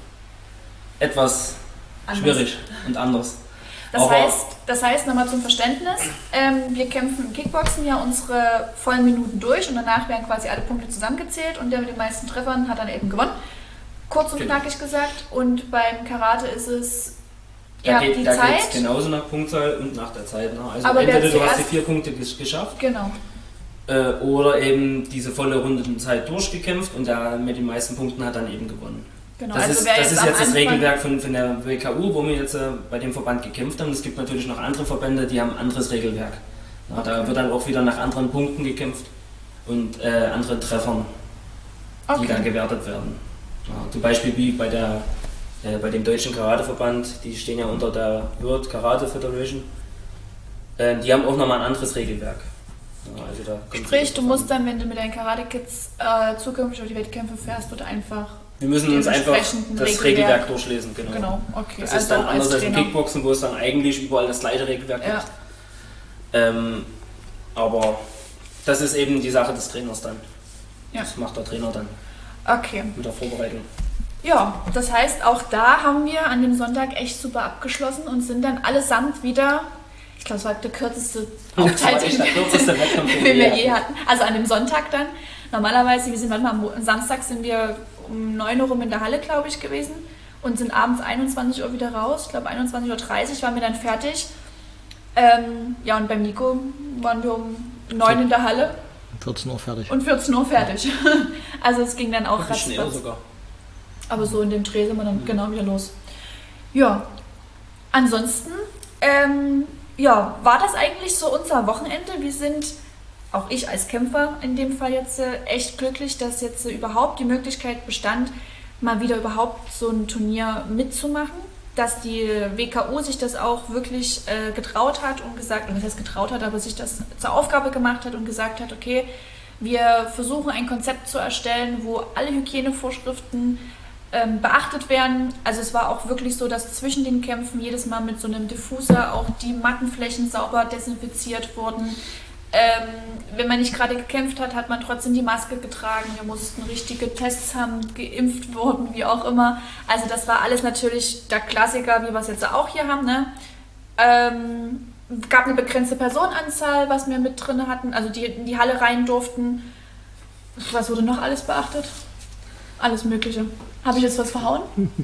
etwas anders. Schwierig und anders. Das Aber heißt, das heißt nochmal zum Verständnis, ähm, wir kämpfen im Kickboxen ja unsere vollen Minuten durch und danach werden quasi alle Punkte zusammengezählt und der mit den meisten Treffern hat dann eben gewonnen. Kurz und genau. knackig gesagt. Und beim Karate ist es da ja geht, die da Zeit. Genauso nach Punktzahl und nach der Zeit. Ne? Also Aber entweder du hast die vier Punkte geschafft genau. äh, oder eben diese volle Rundenzeit durchgekämpft und der mit den meisten Punkten hat dann eben gewonnen. Genau, das also ist, das jetzt, ist jetzt das Anfang Regelwerk von, von der W K U, wo wir jetzt äh, bei dem Verband gekämpft haben. Es gibt natürlich noch andere Verbände, die haben ein anderes Regelwerk. Ja, okay. Da wird dann auch wieder nach anderen Punkten gekämpft und äh, anderen Treffern, okay. die dann gewertet werden. Ja, zum Beispiel wie bei, der, äh, bei dem Deutschen Karateverband, die stehen ja unter der World Karate Federation. Äh, die haben auch nochmal ein anderes Regelwerk. Ja, also da Sprich, du musst dann, wenn du mit deinen Karate-Kids äh, zukünftig auf die Wettkämpfe fährst, oder einfach wir müssen uns einfach das Regelwerk, Regelwerk durchlesen, genau. genau okay. Das also ist dann anders als im Kickboxen, wo es dann eigentlich überall das gleiche Regelwerk ja. gibt. Ähm, aber das ist eben die Sache des Trainers dann. Ja. Das macht der Trainer dann. Okay. Mit der Vorbereitung. Ja, das heißt, auch da haben wir an dem Sonntag echt super abgeschlossen und sind dann allesamt wieder, ich glaube, es war der kürzeste Aufteil, den wir je hatten. Also an dem Sonntag dann. Normalerweise, wir sind manchmal am Samstag sind wir um neun Uhr rum in der Halle, glaube ich, gewesen und sind abends einundzwanzig Uhr wieder raus. Ich glaube, einundzwanzig Uhr dreißig waren wir dann fertig. Ähm, ja, und beim Nico waren wir um neun in der Halle. vierzehn Uhr fertig. Und vierzehn Uhr fertig. Also es ging dann auch ratzfatz. sogar. Aber so in dem Dreh sind wir dann mhm. genau wieder los. Ja, ansonsten, ähm, ja, war das eigentlich so unser Wochenende? Wir sind, auch ich als Kämpfer in dem Fall jetzt, äh, echt glücklich, dass jetzt äh, überhaupt die Möglichkeit bestand, mal wieder überhaupt so ein Turnier mitzumachen. Dass die W K U sich das auch wirklich äh, getraut hat und gesagt, und das heißt getraut hat, aber sich das zur Aufgabe gemacht hat und gesagt hat, okay, wir versuchen ein Konzept zu erstellen, wo alle Hygienevorschriften ähm, beachtet werden. Also es war auch wirklich so, dass zwischen den Kämpfen jedes Mal mit so einem Diffuser auch die Mattenflächen sauber desinfiziert wurden. Ähm, wenn man nicht gerade gekämpft hat, hat man trotzdem die Maske getragen. Wir mussten richtige Tests haben, geimpft wurden, wie auch immer. Also das war alles natürlich der Klassiker, wie wir es jetzt auch hier haben. Ne? Ähm, gab eine begrenzte Personenanzahl, was wir mit drin hatten, also die in die Halle rein durften. Was wurde noch alles beachtet? Alles Mögliche. Habe ich jetzt was verhauen?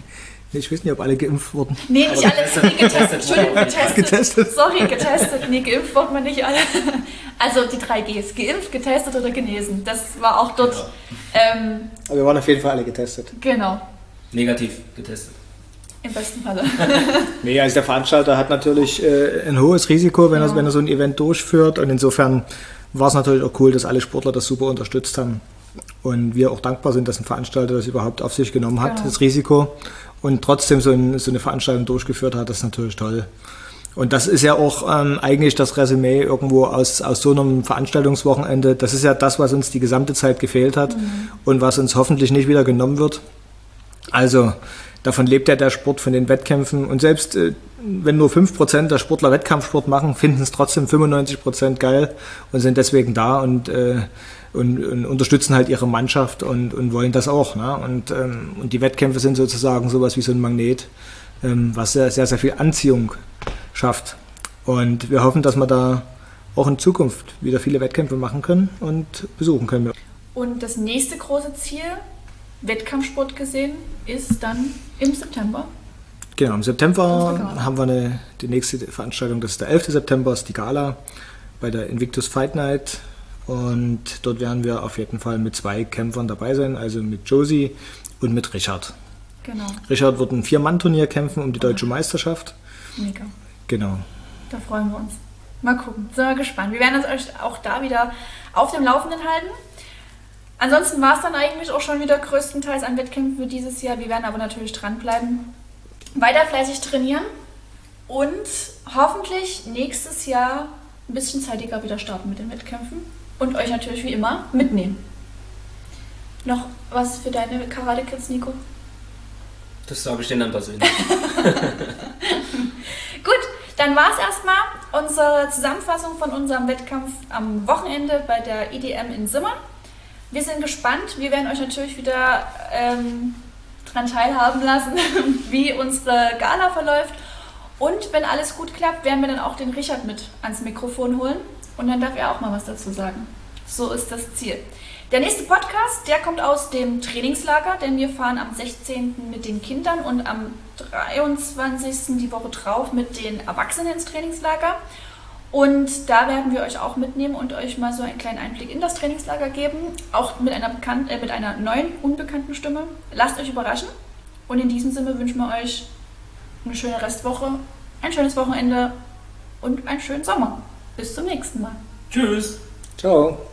Ich weiß nicht, ob alle geimpft wurden. Nee, nicht alle. Nee, getestet. Entschuldigung, getestet. Getestet. Sorry, getestet. Nee, geimpft wurden wir nicht alle. Also die drei Gs. Geimpft, getestet oder genesen. Das war auch dort. Ja. Ähm, Aber wir waren auf jeden Fall alle getestet. Genau. Negativ getestet. Im besten Falle. Nee, also der Veranstalter hat natürlich äh, ein hohes Risiko, wenn, ja. er, wenn er so ein Event durchführt. Und insofern war es natürlich auch cool, dass alle Sportler das super unterstützt haben. Und wir auch dankbar sind, dass ein Veranstalter das überhaupt auf sich genommen hat, genau. das Risiko. Und trotzdem so, ein, so eine Veranstaltung durchgeführt hat, das ist natürlich toll. Und das ist ja auch ähm, eigentlich das Resümee irgendwo aus, aus so einem Veranstaltungswochenende. Das ist ja das, was uns die gesamte Zeit gefehlt hat mhm. und was uns hoffentlich nicht wieder genommen wird. Also davon lebt ja der Sport, von den Wettkämpfen. Und selbst äh, wenn nur fünf Prozent der Sportler Wettkampfsport machen, finden es trotzdem fünfundneunzig Prozent geil und sind deswegen da und äh, Und, und unterstützen halt ihre Mannschaft und, und wollen das auch. Ne? Und, ähm, und die Wettkämpfe sind sozusagen sowas wie so ein Magnet, ähm, was sehr, sehr, sehr viel Anziehung schafft. Und wir hoffen, dass wir da auch in Zukunft wieder viele Wettkämpfe machen können und besuchen können. Und das nächste große Ziel, Wettkampfsport gesehen, ist dann im September. Genau, im September haben wir eine, die nächste Veranstaltung, das ist der elfte September, ist die Gala bei der Invictus Fight Night. Und dort werden wir auf jeden Fall mit zwei Kämpfern dabei sein, also mit Josie und mit Richard. Genau. Richard wird ein Vier-Mann-Turnier kämpfen um die deutsche Meisterschaft. Mega. Genau. Da freuen wir uns. Mal gucken, sind wir gespannt. Wir werden uns euch auch da wieder auf dem Laufenden halten. Ansonsten war es dann eigentlich auch schon wieder größtenteils an Wettkämpfen für dieses Jahr. Wir werden aber natürlich dranbleiben, weiter fleißig trainieren und hoffentlich nächstes Jahr ein bisschen zeitiger wieder starten mit den Wettkämpfen. Und euch natürlich wie immer mitnehmen. Noch was für deine Karate-Kids, Nico? Das sage ich denen dann persönlich. Gut, dann war es erstmal unsere Zusammenfassung von unserem Wettkampf am Wochenende bei der I D M in Simmern. Wir sind gespannt. Wir werden euch natürlich wieder ähm, daran teilhaben lassen, wie unsere Gala verläuft. Und wenn alles gut klappt, werden wir dann auch den Richard mit ans Mikrofon holen. Und dann darf er auch mal was dazu sagen. So ist das Ziel. Der nächste Podcast, der kommt aus dem Trainingslager, denn wir fahren am sechzehnten mit den Kindern und am dreiundzwanzigsten die Woche drauf mit den Erwachsenen ins Trainingslager. Und da werden wir euch auch mitnehmen und euch mal so einen kleinen Einblick in das Trainingslager geben. Auch mit einer, bekannt, äh, mit einer neuen, unbekannten Stimme. Lasst euch überraschen. Und in diesem Sinne wünschen wir euch eine schöne Restwoche, ein schönes Wochenende und einen schönen Sommer. Bis zum nächsten Mal. Tschüss. Ciao.